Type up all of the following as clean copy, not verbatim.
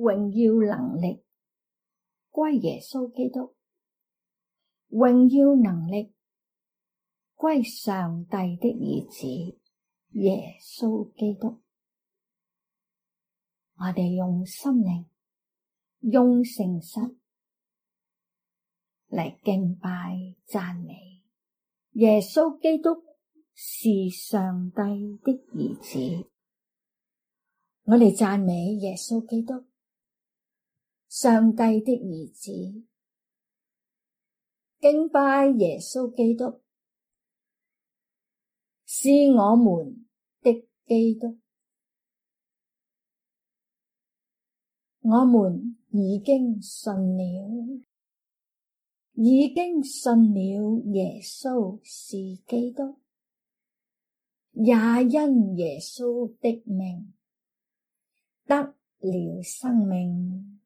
榮耀能力歸耶穌基督，榮耀能力歸上帝的兒子耶穌基督。我哋用心靈，用誠實嚟敬拜讚美耶穌基督是上帝的兒子。我哋讚美耶穌基督，上帝的兒子，敬拜耶穌基督，是我們的基督。我們已經信了耶穌是基督，也因耶穌的名得了生命。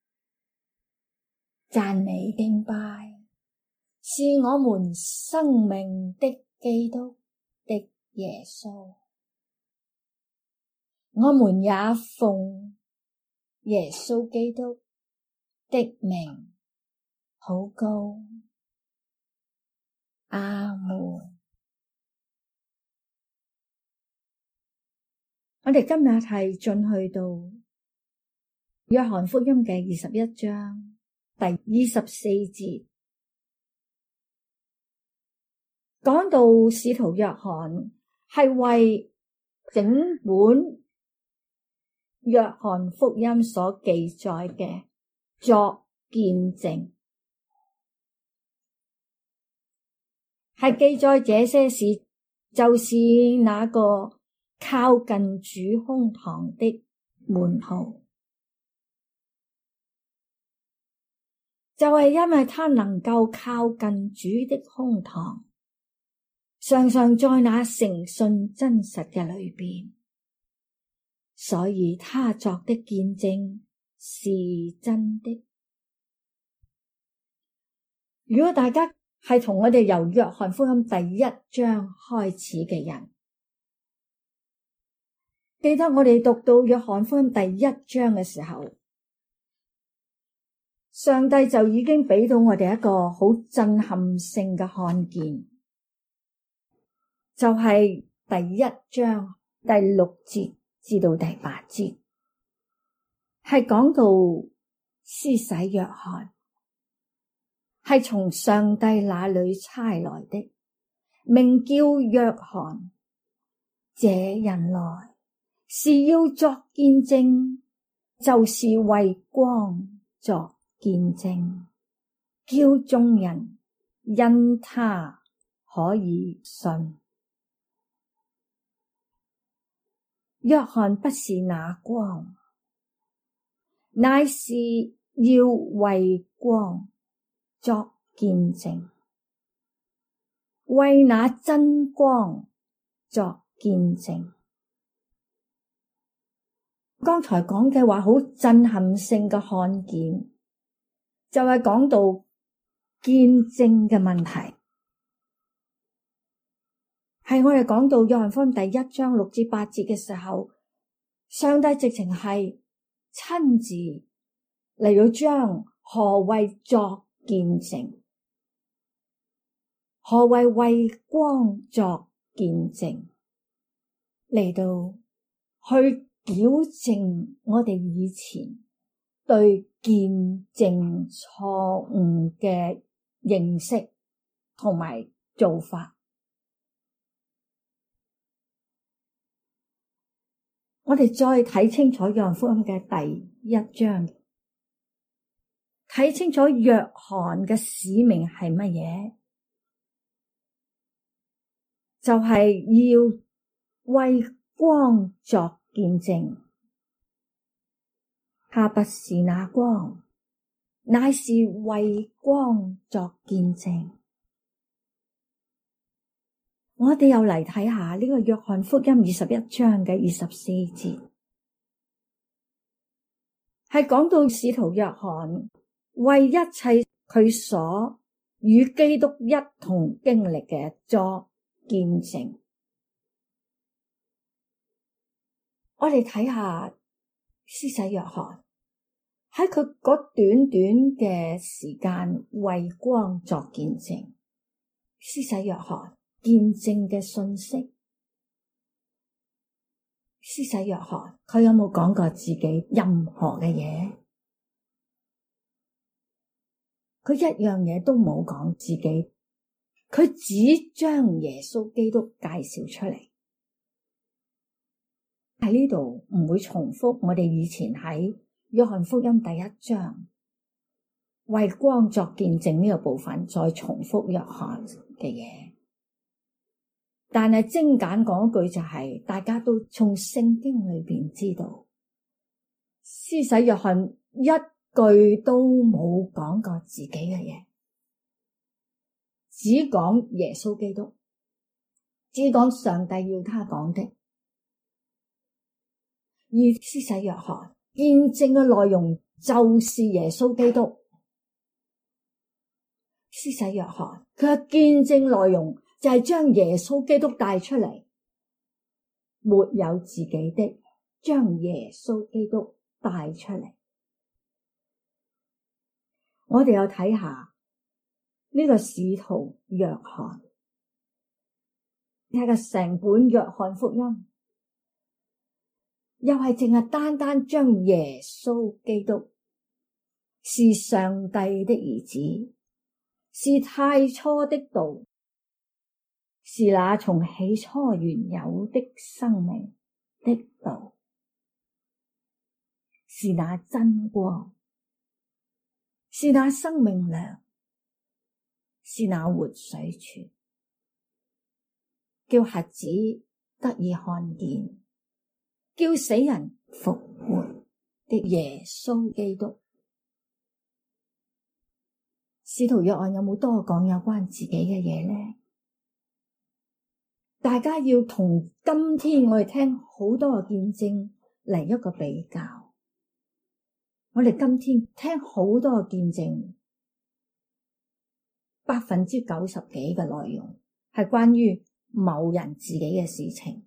讚美敬拜是我們生命的基督的耶穌。我們也奉耶穌基督的名禱告，阿們。我哋今日係進去到約翰福音嘅21章第24節，講到使徒約翰係為整本約翰福音所記載嘅作見證，係記載這些事，就是那個靠近主胸膛的門徒，就係因為他能夠靠近主的胸膛，常常在那誠信真實嘅裏邊，所以他作的見證是真的。如果大家係同我哋由約翰福音第1章開始嘅人，記得我哋讀到約翰福音第1章嘅時候，上帝就已經俾到我哋一個好震撼性嘅看見，就係第1章第6節至到第8節，係講到施洗約翰係從上帝那裏差來的，名叫約翰。這人來是要作見證，就是為光作見證，叫眾人因他可以信。約翰不是那光，乃是要為光作見證，為那真光作見證。剛才講嘅話好震撼性嘅看見，就係講到見證嘅問題，係我哋講到約翰福音第1章6至8節嘅時候，上帝直情係親自嚟到將何謂作見證，何謂為光作見證，嚟到去矯正我哋以前對見證錯誤嘅認識同埋做法。我哋再睇清楚約翰福音嘅第1章，睇清楚約翰嘅使命係乜嘢，就係要為光作見證。他不是那光，乃是為光作見證。我哋又嚟睇下呢個約翰福音21章嘅24節，係講到使徒約翰為一切佢所與基督一同經歷嘅作見證。我哋睇下施洗約翰喺佢嗰短短嘅時間為光作見證，施洗約翰見證嘅信息。施洗約翰佢有冇講過自己任何嘅嘢？佢一樣嘢都冇講自己，佢只將耶穌基督介紹出嚟。喺呢度唔會重複我哋以前喺約翰福音第一章為光作見證呢個部分再重複約翰嘅嘢，但係精簡講一句就係，大家都從聖經裏邊知道，施洗約翰一句都冇講過自己嘅嘢，只講耶穌基督，只講上帝要他講的。而施洗約翰見證嘅內容就是耶穌基督。施洗約翰佢嘅見證內容就係將耶穌基督帶出嚟，沒有自己的，將耶穌基督帶出嚟。我哋又睇下呢個使徒約翰，睇下成本約翰福音，又係淨係單單將耶穌基督是上帝的兒子，是太初的道，是那從起初原有的生命的道，是那真光，是那生命糧，是那活水泉，叫瞎子得以看見，叫死人復活的耶穌基督。使徒約翰有冇多講有關自己嘅嘢呢？大家要同今天我哋聽好多嘅見證嚟一個比較。我哋今天聽好多嘅見證，90%幾嘅內容係關於某人自己嘅事情，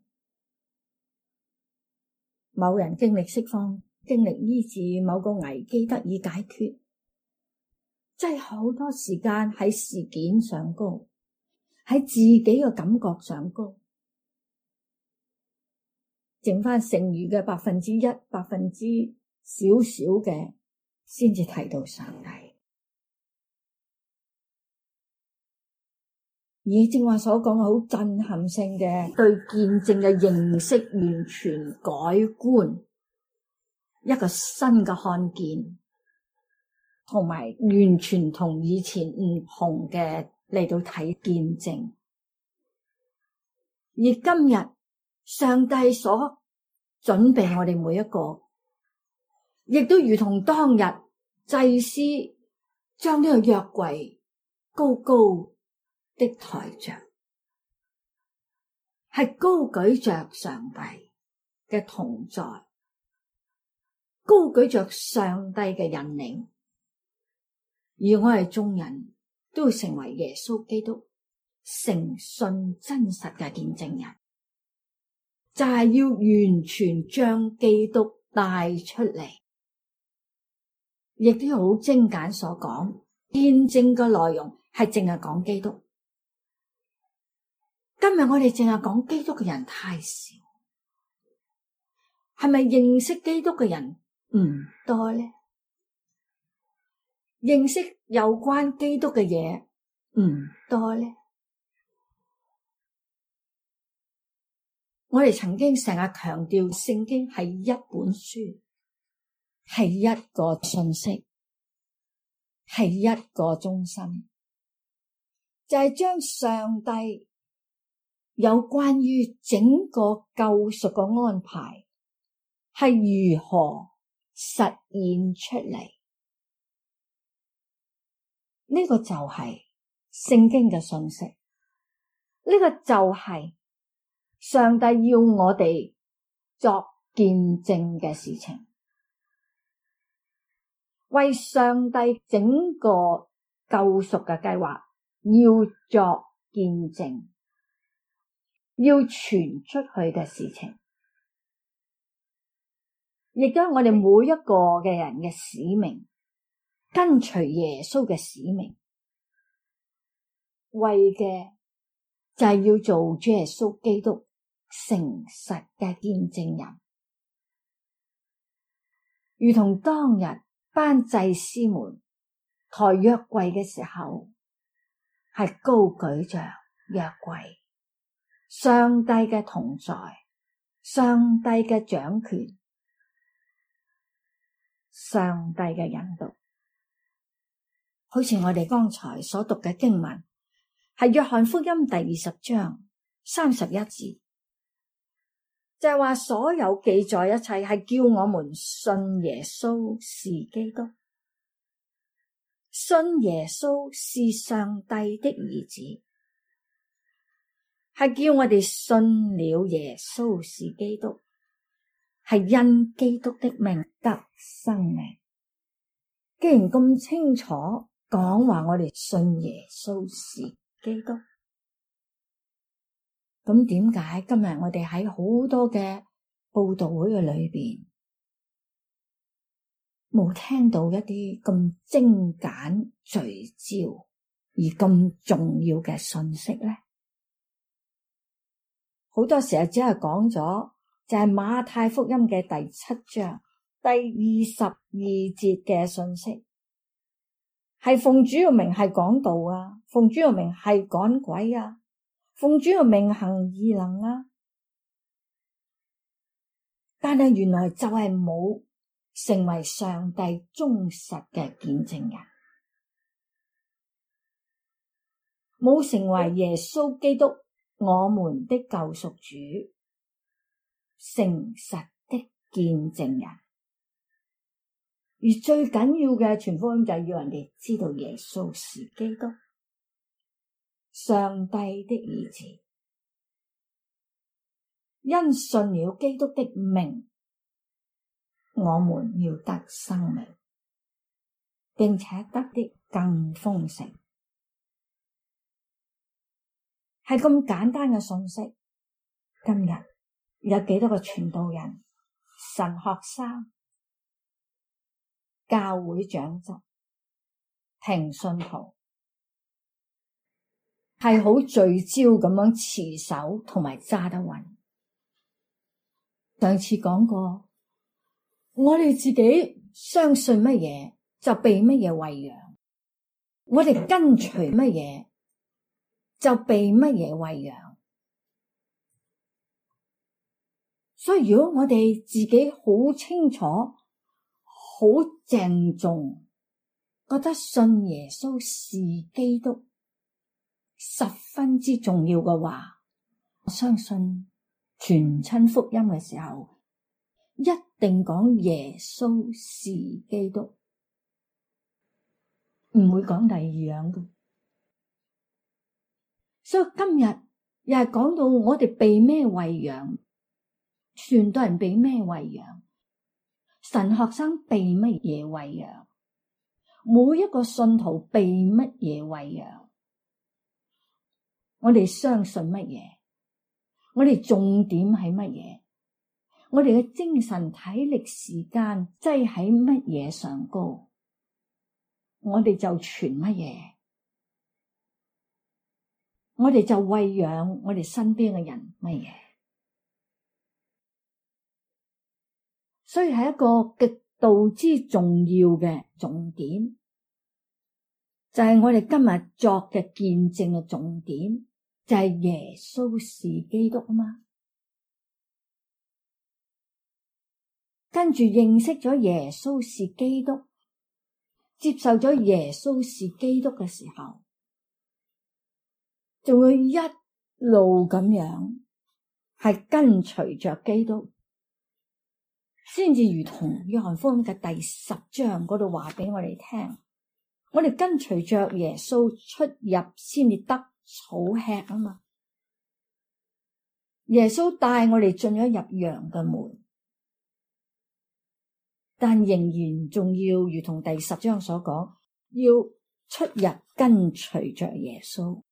某人經歷釋放，經歷醫治，某個危機得以解決，真係好多時間喺事件上高，喺自己嘅感覺上高，剩翻剩餘嘅1%少少嘅先至提到上帝。以正話所講嘅好震撼性嘅對見證嘅認識完全改觀，一個新嘅看見，同埋完全同以前唔同嘅嚟到睇見證。而今日上帝所準備我哋每一個，亦都如同當日祭司將呢個約櫃高高的抬着，係高舉着上帝嘅同在，高舉着上帝嘅引領，而我哋眾人都會成為耶穌基督誠信真實嘅見證人，就係要完全將基督帶出嚟。亦都好精簡所講，見證嘅內容係淨係講基督。今日我哋淨係講基督嘅人太少，係咪認識基督嘅人唔多呢？認識有關基督嘅嘢唔多呢？我哋曾經成日強調聖經係一本書，係一個信息，係一個中心，就係將上帝有關於整個救贖嘅安排係如何實現出嚟。呢個就係聖經嘅信息，呢個就係上帝要我哋作見證嘅事情，為上帝整個救贖嘅計劃要作見證，要傳出去嘅事情。 亦都係我哋每一個嘅人嘅使命，跟隨耶穌嘅使命，為嘅就係要做主耶穌基督誠實嘅見證人，如同當日班祭司們抬約櫃嘅時候，係高舉着約櫃，上帝嘅同在，上帝嘅掌權，上帝嘅引導。好似我哋剛才所讀嘅經文，係約翰福音第20章31節，就係話所有記載一切係叫我們信耶穌是基督，信耶穌是上帝的兒子，係叫我哋信了耶穌是基督，係因基督的名得生命。既然咁清楚講話我哋信耶穌是基督，咁點解今日我哋喺好多嘅佈道會嘅裏邊冇聽到一啲咁精簡聚焦而咁重要嘅信息呢？好多時候只係講咗就係馬太福音嘅第7章第22節嘅信息，係奉主嘅名係講道啊，奉主嘅名係趕鬼啊，奉主嘅名行異能啊，但係原來就係冇成為上帝忠實嘅見證人，冇成為耶穌基督我們的救贖主誠實的見證人。而最緊要嘅傳福音就係要人哋知道耶穌是基督，上帝的兒子，因信了基督的名，我們要得生命，並且得的更豐盛。係咁簡單嘅信息，今日有幾多個傳道人、神學生、教會長執、平信徒係好聚焦咁樣持守同埋揸得穩。上次講過，我哋自己相信乜嘢就被乜嘢餵養，我哋跟隨乜嘢就被乜嘢餵養。所以如果我哋自己好清楚、好鄭重，覺得信耶穌是基督十分之重要嘅話，我相信傳親福音嘅時候一定講耶穌是基督，唔會講第二樣嘅。所以今日又係講到我哋被咩餵養，傳道人被咩餵養，神學生被乜嘢餵養，每一個信徒被乜嘢餵養，我哋相信乜嘢，我哋重點係乜嘢，我哋嘅精神體力時間擠喺乜嘢上高，我哋就傳乜嘢，我哋就餵養我哋身邊嘅人乜嘢。所以係一個極度之重要嘅重點，就係我哋今日作嘅見證嘅重點，就係耶穌是基督啊嘛。跟住認識咗耶穌是基督，接受咗耶穌是基督嘅時候，就會一路咁樣係跟隨着基督，先至如同約翰福音嘅第10章嗰度話俾我哋聽，我哋跟隨着耶穌出入先至得草吃啊嘛。耶穌帶我哋進咗入羊嘅門，但仍然仲要如同第10章所講，要出入跟隨着耶穌。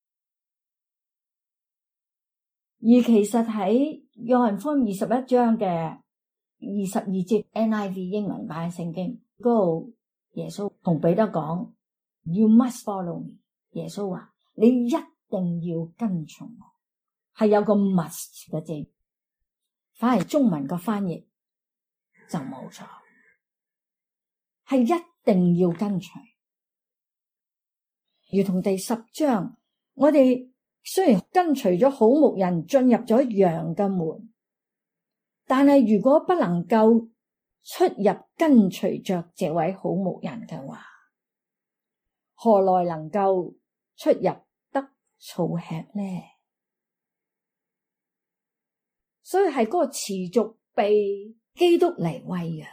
而其實喺約翰福音21章嘅 22節 NIV 英文版聖經嗰度，耶穌同彼得講 You must follow me。 耶穌話你一定要跟從我，係有個 must 嘅字，反而中文個翻譯就冇錯，係一定要跟隨。如同第10章，我哋雖然跟隨咗好牧人進入咗羊嘅門，但係如果不能夠出入跟隨着這位好牧人嘅話，何來能夠出入得草吃呢？所以係嗰個持續被基督嚟餵養，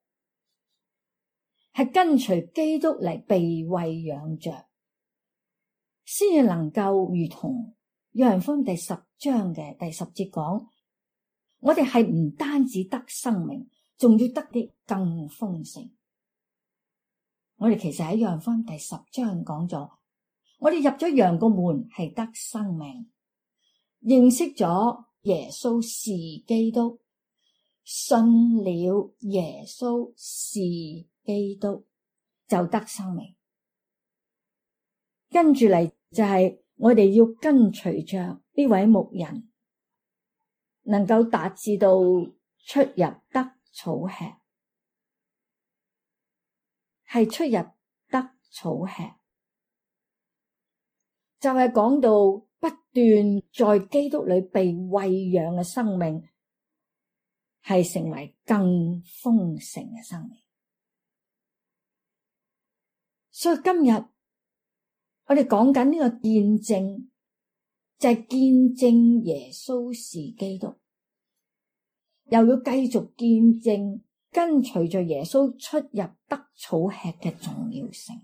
係跟隨基督嚟被餵養着，先至能夠如同約翰福音第10章嘅第10節講，我哋係唔單止得生命，仲要得啲更豐盛。我哋其實喺約翰福音第10章講咗，我哋入咗羊個門係得生命，認識咗耶穌是基督，信了耶穌是基督就得生命。跟住嚟就係我哋要跟隨着呢位牧人，能夠達至到出入得草吃，係出入得草吃，就係講到不斷在基督裏被餵養嘅生命，係成為更豐盛嘅生命。所以今日我哋講緊呢個見證，就係見證耶穌是基督，又要繼續見證跟隨着耶穌出入得草吃嘅重要性。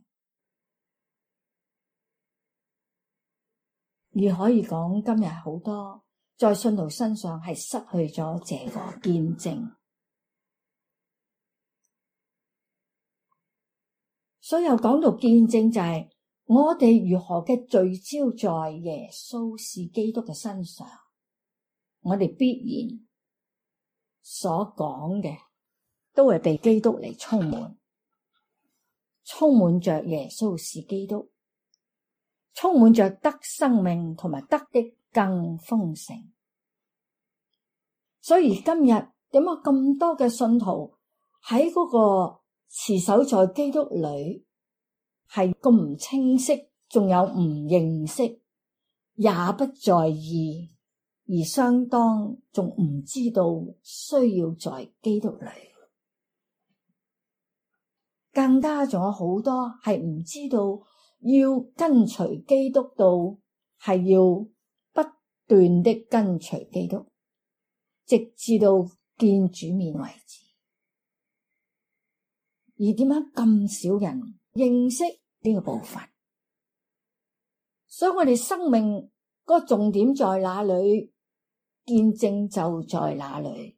而可以講今日好多在信徒身上係失去咗這個見證，所以又講到見證就係我哋如何嘅聚焦在耶穌是基督嘅身上，我哋必然所講嘅都係被基督嚟充滿着耶穌是基督，充滿着得生命同埋得的更豐盛。所以今日點解咁多嘅信徒喺嗰個持守在基督裏係咁唔清晰，仲有唔認識，也不在意，而相當仲唔知道需要在基督裏，更加仲有好多係唔知道要跟隨基督到係要不斷的跟隨基督，直至到見主面為止。而點解咁少人認識呢個部分？所以我哋生命個重點在哪裏，見證就在哪裏。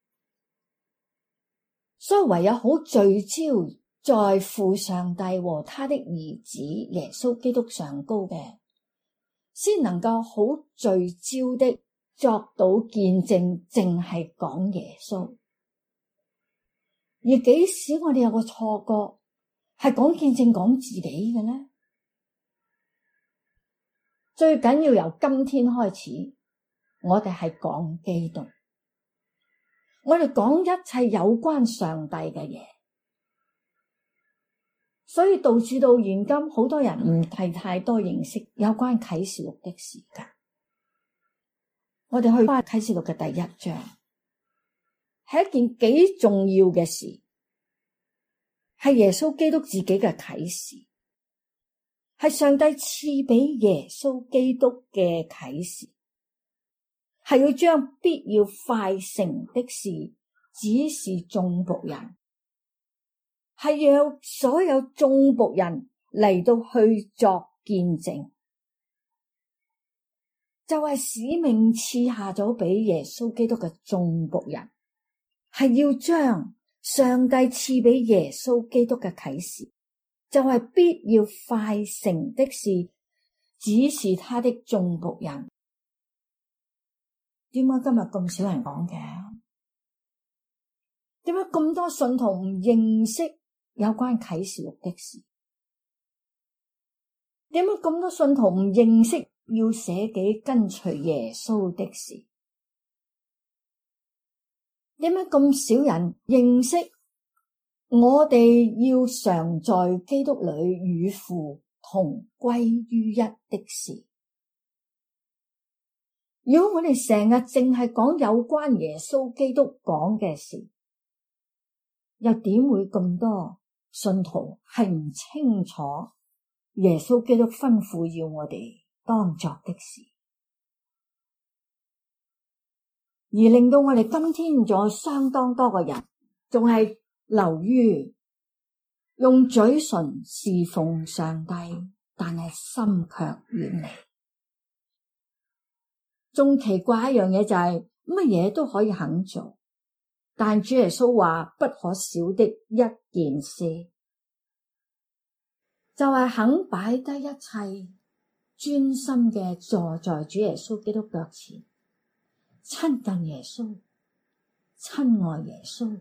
所以唯有好聚焦在父上帝和他的兒子耶穌基督上高嘅，先能夠好聚焦的作到見證，淨係講耶穌。而幾時我哋有個錯覺係講見證講自己嘅呢？最緊要由今天開始，我哋係講基督，我哋講一切有關上帝嘅嘢。所以導致到現今好多人唔係太多認識有關啟示錄的時間。我哋去翻啟示錄嘅第1章，係一件幾重要嘅事，係耶穌基督自己嘅啟示，係上帝賜俾耶穌基督嘅啟示，係要將必要快成的事指示眾僕人，係要所有眾僕人嚟到去作見證，就係使命賜下咗俾耶穌基督嘅眾僕人，係要將上帝賜俾耶穌基督嘅啟示，就係必要快成的事指示他的眾僕人。點解今日咁少人講嘅？ 點解咁多信徒唔認識有關啟示錄的事？點解咁多信徒唔認識要捨己跟隨耶穌的事？點解咁少人認識我哋要常在基督裏與父同歸於一的事？如果我哋成日淨係講有關耶穌基督講嘅事，又點會咁多信徒係唔清楚耶穌基督吩咐要我哋當作的事？而令到我哋今天仲有相當多嘅人仲係流於用嘴唇侍奉上帝，但係心卻遠離。仲奇怪一樣嘢就係乜嘢都可以肯做，但主耶穌話不可少的一件事，就係肯擺低一切，專心嘅坐在主耶穌基督腳前，親近耶穌，親愛耶穌。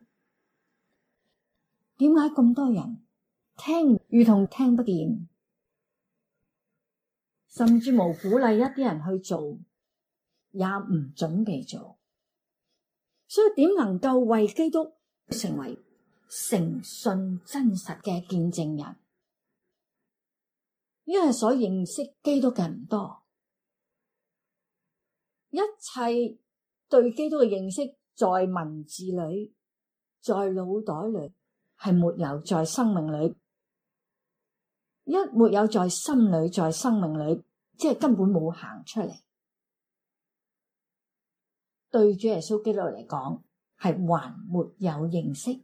點解咁多人聽如同聽不見，甚至無鼓勵一啲人去做，也唔準備做？所以點能夠為基督成為誠信真實嘅見證人？因為所認識基督嘅唔多，一切對基督嘅認識在文字裏，在腦袋裏，係沒有在生命裏。一沒有在心裏，在生命裏，即係根本冇行出嚟。對主耶穌基督嚟講，係還沒有認識，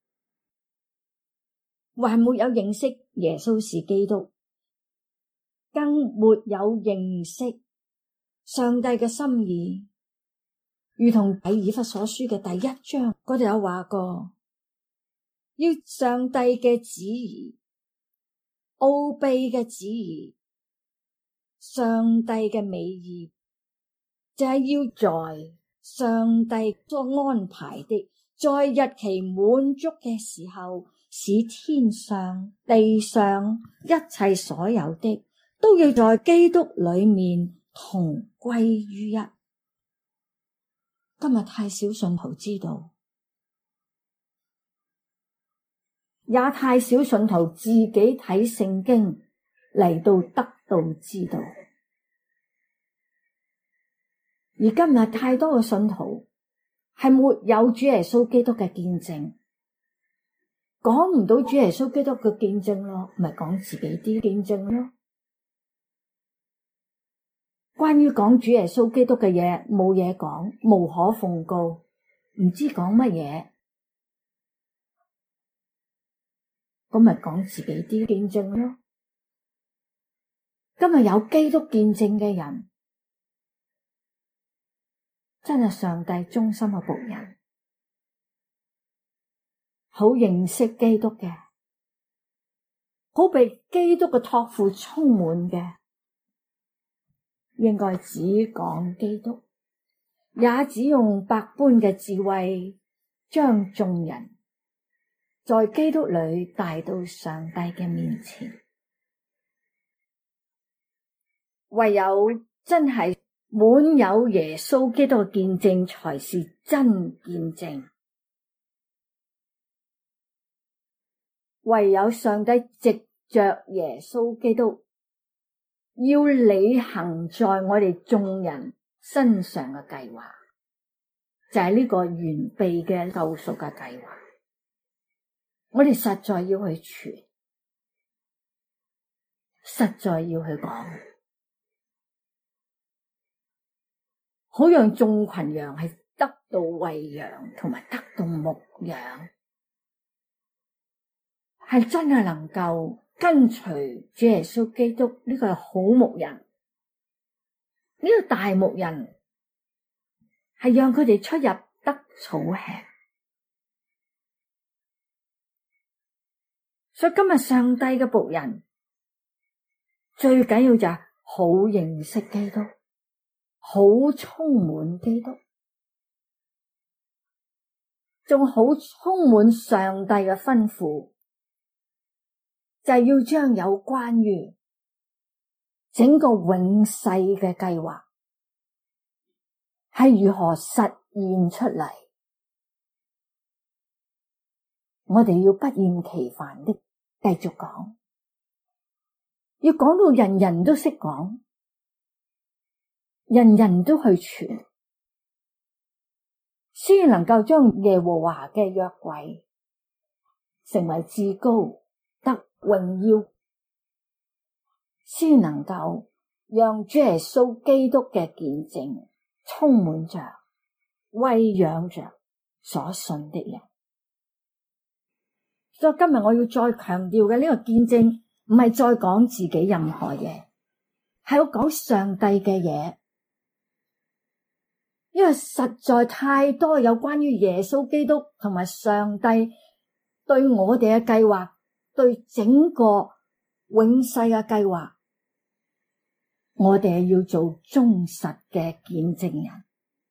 還沒有認識耶穌是基督，更沒有認識上帝嘅心意。如同喺以弗所書嘅第一章嗰度有話過，要上帝嘅旨意，奧秘嘅旨意，上帝嘅美意，就係要在上帝所安排的，在日期滿足嘅時候，使天上地上一切所有的都要在基督裏面同歸於一。今日太少信徒知道，也太少信徒自己睇聖經嚟到得到知道。而今日太多嘅信徒係沒有主耶穌基督嘅見證，講唔到主耶穌基督嘅見證咯，咪講自己啲見證咯。關於講主耶穌基督嘅嘢，冇嘢講，無可奉告，唔知講乜嘢，咁咪講自己啲見證咯。今日有基督見證嘅人，真係上帝忠心嘅僕人，好認識基督嘅，好被基督嘅託付充滿嘅，應該只講基督，也只用百般嘅智慧，將眾人在基督裏帶到上帝嘅面前。唯有真係滿有耶穌基督嘅見證，才是真見證。唯有上帝藉着耶穌基督，要履行在我哋眾人身上嘅計劃，就係呢個完備嘅救贖嘅計劃。我哋實在要去傳，實在要去講，好讓眾群羊係得到餵養，同埋得到牧養，係真係能夠跟隨主耶穌基督呢個好牧人，呢個大牧人係讓佢哋出入得草吃。所以今日上帝嘅僕人最緊要就係好認識基督，好充滿基督， 仲好充滿上帝嘅吩咐，就係要將有關於整個永世嘅計劃係如何實現出嚟，我哋要不厭其煩的繼續講，要講到人人都識講，人人都去傳，先能夠將耶和華嘅約櫃成為至高得榮耀，先能夠讓主耶穌基督嘅見證充滿着、餵養着所信的人。所以今日我要再強調嘅呢個見證，唔係再講自己任何嘢，係要講上帝嘅嘢。因為實在太多有關於耶穌基督同埋上帝對我哋嘅計劃，對整個永世嘅計劃，我哋要做忠實嘅見證人。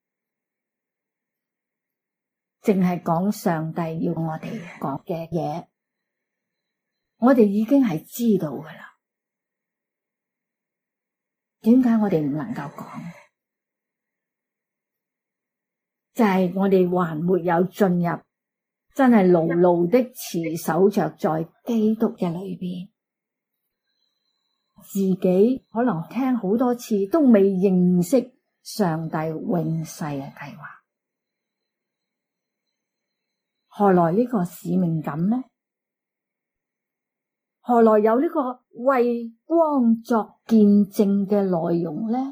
淨係講上帝要我哋講嘅嘢，我哋已經係知道㗎喇。點解我哋唔能夠講？就係我哋還沒有進入，真係牢牢的持守着在基督嘅裏邊，自己可能聽好多次都未認識上帝永世嘅計劃，何來呢個使命感呢？何來有呢個為光作見證嘅內容呢？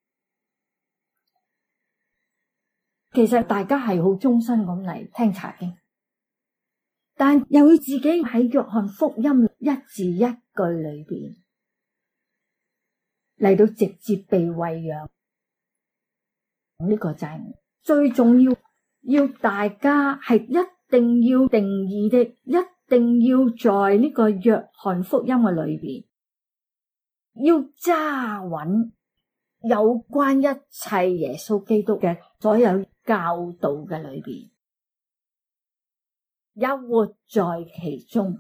其實大家係好忠心咁嚟聽查經，但又要自己喺約翰福音一字一句裏邊嚟到直接被餵養。呢個就係最重要，要大家係一定要定義的，一定要在呢個約翰福音嘅裏邊要揸穩有關一切耶穌基督嘅所有教導嘅裏邊，也活在其中。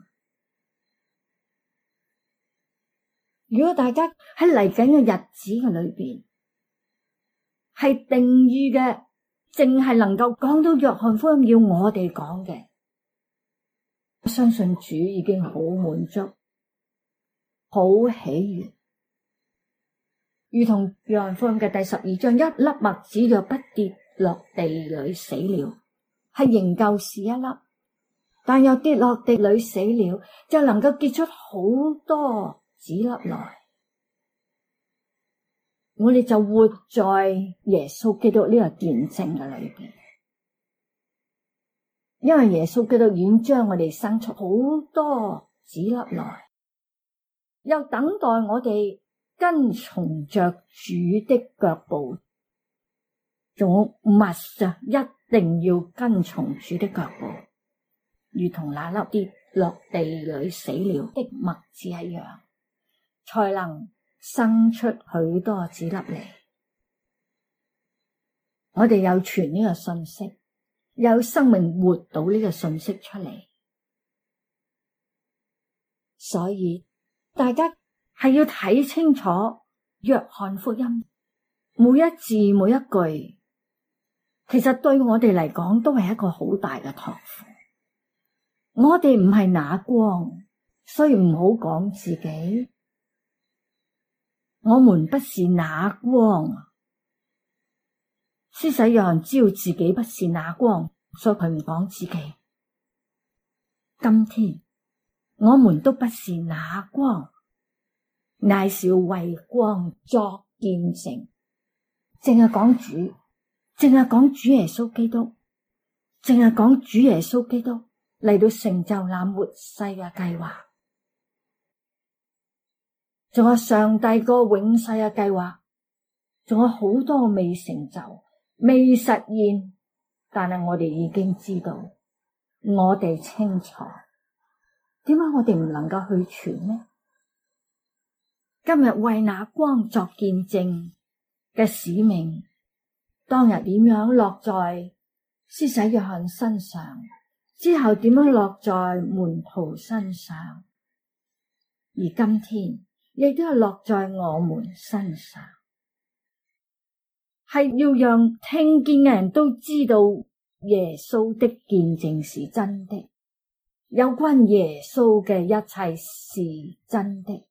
如果大家喺嚟緊嘅日子嘅裏邊係定義嘅，淨係能夠講到約翰福音要我哋講嘅，我相信主已經好滿足，好喜悅。如同約翰福音嘅第12章，一粒麥子若不跌落地裏死了，係仍舊是一粒，但又跌落地裏死了，就能夠結出好多子粒來。我哋就活在耶穌基督呢個見證嘅裏邊，因為耶穌基督已經將我哋生出好多子粒來，又等待我哋跟從着主的腳步，仲密實一定要跟從主的腳步，如同那粒跌落地裏死了的麥子一樣，才能生出許多子粒嚟。我哋有傳呢個信息，有生命活到呢個信息出嚟，所以大家係要睇清楚約翰福音每一字每一句，其實對我哋嚟講都係一個好大嘅託付。我哋唔係那光，所以唔好講自己，我們不是那光。施洗約翰知道自己不是那光，所以佢唔講自己。今天我們都不是那光，乃是要為光作見證，淨係講主，淨係講主耶穌基督，淨係講主耶穌基督嚟到成就那末世嘅計劃，仲有上帝個永世嘅計劃，仲有好多未成就、未實現，但係我哋已經知道，我哋清楚，點解我哋唔能夠去傳呢？今日為那光作見證嘅使命，當日點樣落在施洗約翰身上，之後點樣落在門徒身上，而今天亦都係落在我們身上，係要讓聽見嘅人都知道耶穌的見證是真的，有關耶穌嘅一切是真的。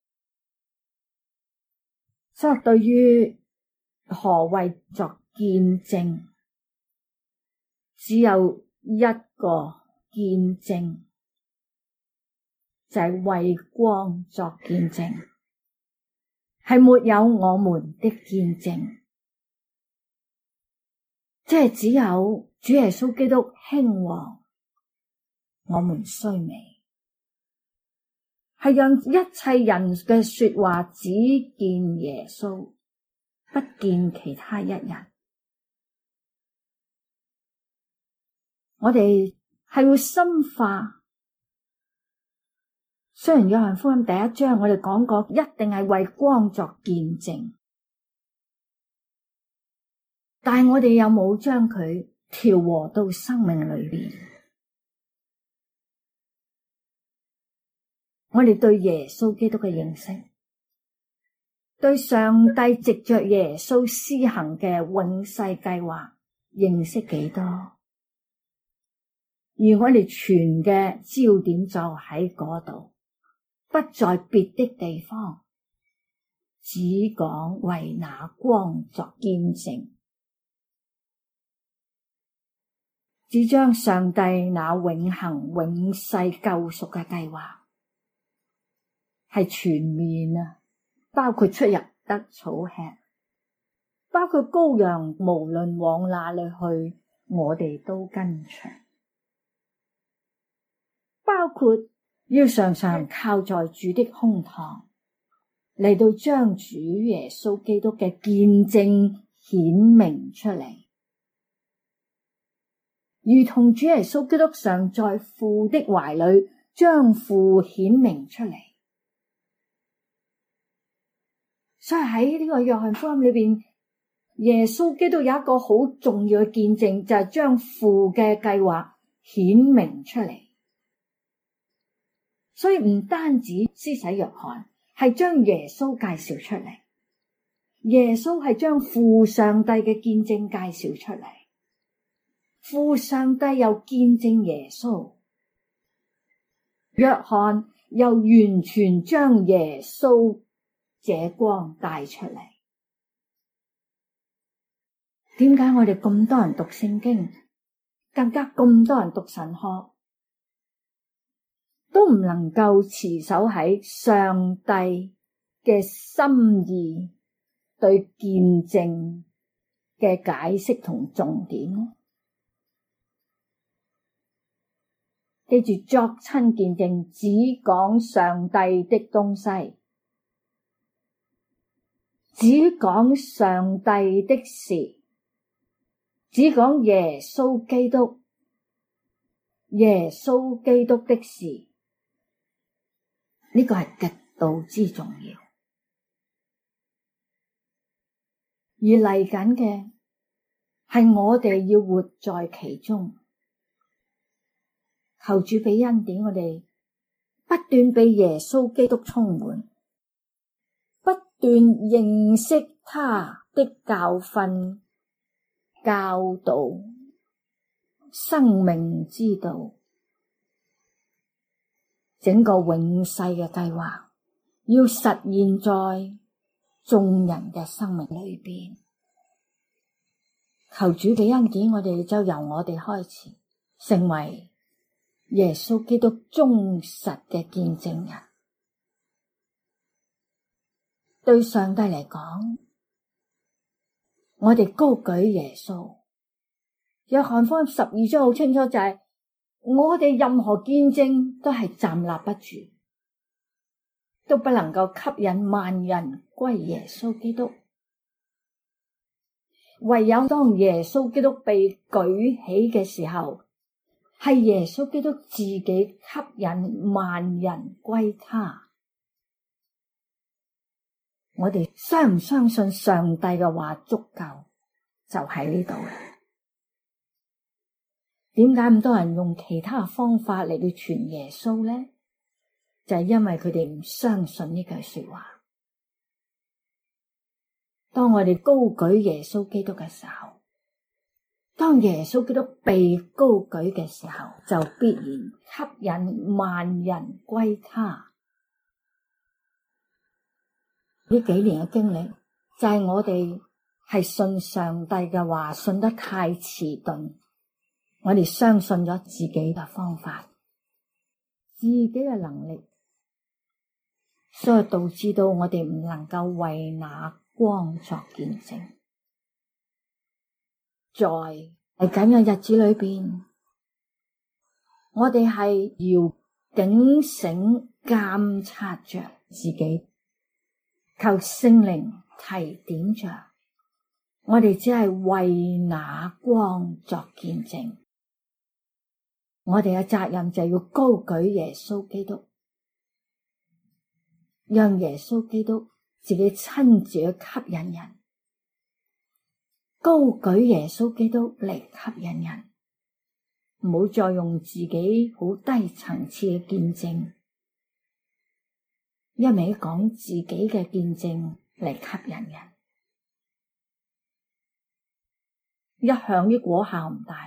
所以對於何謂作見證，只有一個見證，就係為光作見證，係沒有我們的見證，即係只有主耶穌基督興旺，我們衰微，係讓一切人嘅說話只見耶穌，不見其他一人。我哋係會深化，雖然約翰福音第一章我哋講過，一定係為光作見證，但係我哋有冇將佢調和到生命裏邊？我哋對耶穌基督嘅認識，對上帝藉着耶穌施行嘅永世計劃認識幾多？而我哋全嘅焦點就喺嗰度，不在別的地方，只講為那光作見證，只將上帝那永恆永世救贖嘅計劃係全面啊，包括出入得草吃，包括羔羊無論往哪裏去，我哋都跟隨，包括要常常靠在主的胸膛，嚟到將主耶穌基督嘅見證顯明出嚟，如同主耶穌基督常在父的懷裏將父顯明出嚟。所以喺呢個約翰福音裏邊，耶穌基督有一個好重要嘅見證，就係將父嘅計劃顯明出嚟。所以唔單止施洗約翰係將耶穌介紹出嚟，耶穌係將父上帝嘅見證介紹出嚟，父上帝又見證耶穌，約翰又完全將耶穌這光帶出嚟。點解我哋咁多人讀聖經，更加咁多人讀神學，都唔能夠持守喺上帝嘅心意對見證嘅解釋同重點呢？記住，作親見證只講上帝的東西，只講上帝的事，只講耶穌基督，耶穌基督的事。呢個係極度之重要，而嚟緊嘅係我哋要活在其中，求主俾恩典，我哋不斷被耶穌基督充滿，不斷認識他的教訓、教導、生命之道。整個永世嘅計劃要實現在眾人嘅生命裏邊，求主俾恩典，我哋就由我哋開始，成為耶穌基督忠實嘅見證人。對上帝嚟講，我哋高舉耶穌。約翰福音12章好清楚，就係我哋任何見證都係站立不住，都不能夠吸引萬人歸耶穌基督。唯有當耶穌基督被舉起嘅時候，係耶穌基督自己吸引萬人歸他。我哋相唔相信上帝嘅話足夠，就喺呢度啦。 點解咁多人用其他嘅方法嚟到傳耶穌呢？就係因為佢哋唔相信呢句說話。當我哋高舉耶穌基督嘅時候，當耶穌基督被高舉嘅時候，就必然吸引萬人歸他。呢幾年嘅經歷就係我哋係信上帝嘅話信得太遲鈍，我哋相信咗自己嘅方法，自己嘅能力，所以導致到我哋唔能夠為那光作見證。在嚟緊嘅日子裏邊，我哋係要警醒監察着自己，求聖靈提點着我哋，只係為那光作見證。我哋嘅責任就要高舉耶穌基督，讓耶穌基督自己親自去吸引人，高舉耶穌基督嚟吸引人，唔好再用自己好低層次嘅見證，一味講自己嘅見證嚟吸引人，一向啲果效唔大。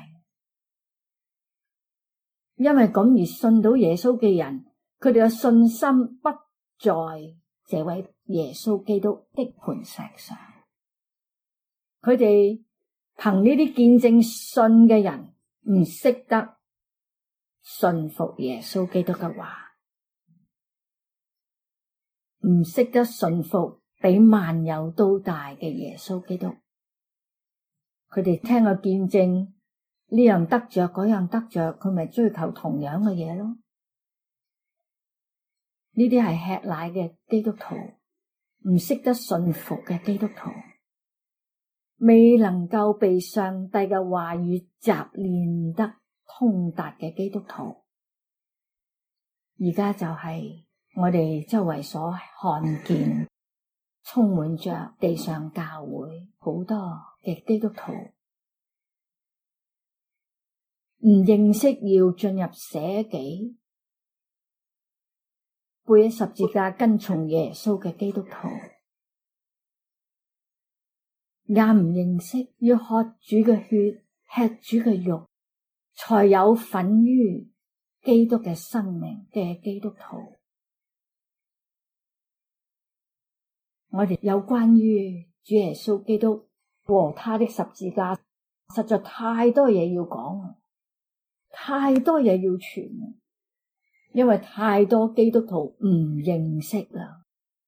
因為咁而信到耶穌嘅人，佢哋嘅信心不在這位耶穌基督的磐石上。佢哋憑呢啲見證信嘅人，唔識得信服耶穌基督嘅話，唔識得信服比萬有都大嘅耶穌基督。佢哋聽個見證，呢樣得着，嗰樣得着，佢咪追求同樣嘅嘢咯？呢啲係吃奶嘅基督徒，唔識得信服嘅基督徒，未能夠被上帝嘅話語習練得通達嘅基督徒。而家就係我哋周圍所看見，充滿着地上教會好多嘅基督徒，唔認識要進入捨己，背起十字架跟從耶穌嘅基督徒，也唔認識要喝主嘅血，吃主嘅肉，才有份於基督嘅生命嘅基督徒。我哋有關於主耶穌基督和他的十字架，實在太多嘢要講，太多嘢要傳，因為太多基督徒唔認識啦。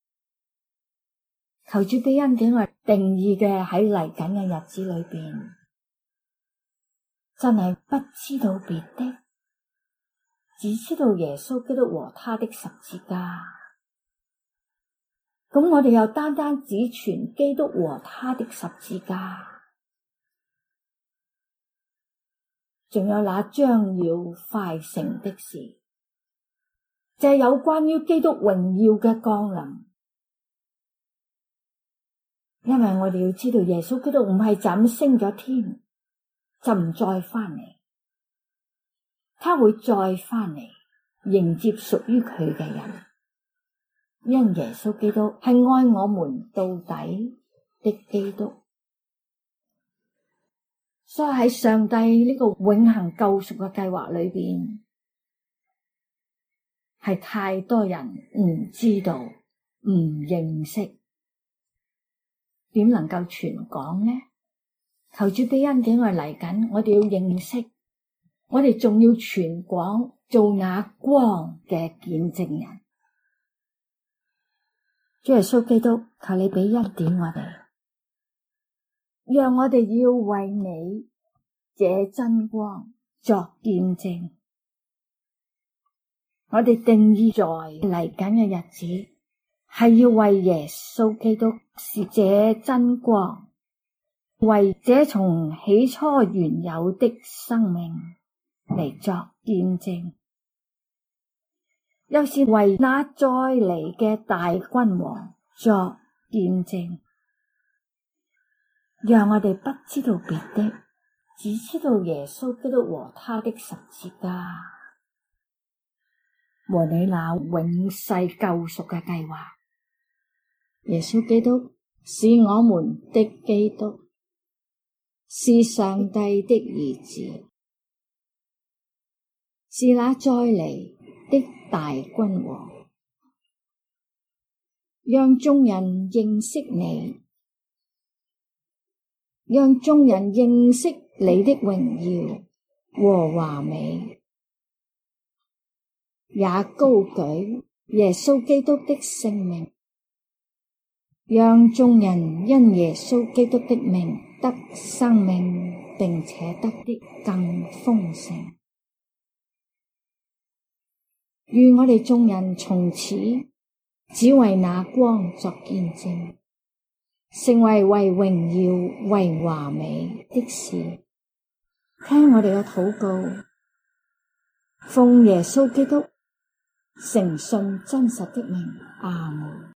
求主俾恩典我定義嘅喺嚟緊嘅日子裏邊，真係不知道別的，只知道耶穌基督和他的十字架。咁我哋又單單只傳基督和他的十字架，仲有那將要快成的事，就係有關於基督榮耀嘅降臨。因為我哋要知道耶穌基督唔係就咁升咗天就唔再翻嚟，他會再翻嚟迎接屬於佢嘅人。因耶穌基督係愛我們到底的基督，所以喺上帝呢個永恆救贖嘅計劃裏邊，係太多人唔知道、唔認識，點能夠傳講呢？求主俾恩典我哋嚟緊，我哋要認識，我哋仲要傳講，做那光嘅見證人。主耶穌基督，求你俾恩典我哋，讓我哋要為你這真光作見證。我哋定義在嚟緊嘅日子，係要為耶穌基督是這真光，為這從起初原有的生命嚟作見證。又是為那再嚟嘅大君王作見證，讓我哋不知道別的， 只知道耶穌基督和他的十字架，和你那永世救贖嘅計劃。耶穌基督是我們的基督，是上帝的兒子，是那再來的大君王。讓眾人認識你，讓眾人認識你的榮耀和華美，也高舉耶穌基督的聖名，讓眾人因耶穌基督的名得生命，並且得的更豐盛。願我哋眾人從此只為那光作見證，成為榮耀為華美的事。聽我哋嘅禱告，奉耶穌基督誠信真實的名，阿門。